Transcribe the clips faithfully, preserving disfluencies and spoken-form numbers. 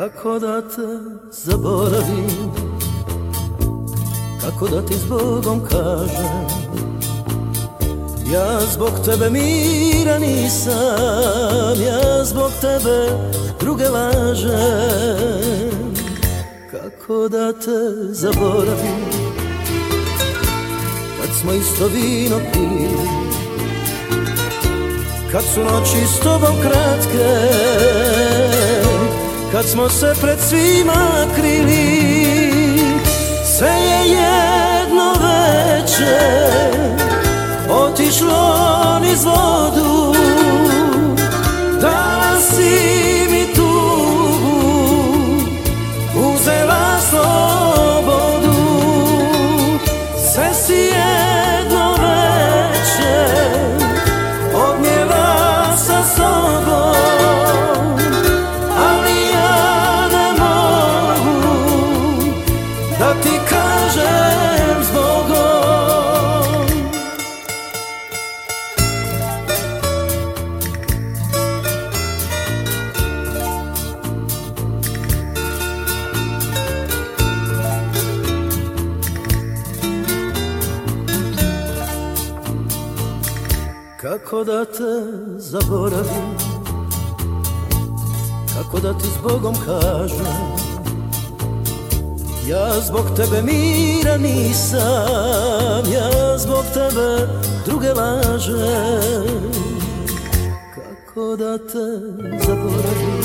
Kako da te zaboravim, kako da ti s Bogom kažem, ja zbog tebe mira nisam, ja zbog tebe druge lažem. Kako da te zaboravim, kad smo isto vino pili, kad su noći s tobom kratke, kad smo se pred svima krili. Sve je jedno veče otišlo niz vodu, dala si mi tugu, uzela slobodu. Sve si jedno veče odnijela sa sobom, ali ja ne mogu da ti kažem zbogom. Kako da te zaboravim, kako da ti s Bogom kažem, ja zbog tebe mira nisam, ja zbog tebe druge lažem. Kako da te zaboravim,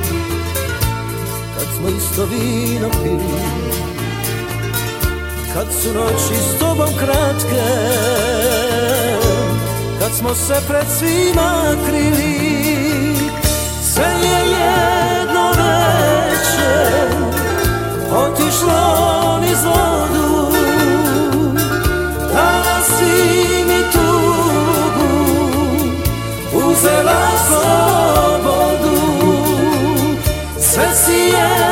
kad smo isto vino pili, kad su noći s tobom kratke, kad smo se pred svima krili. Sve je jedno veče otišlo niz vodu, dala si mi tugu, uzela slobodu. Sve si je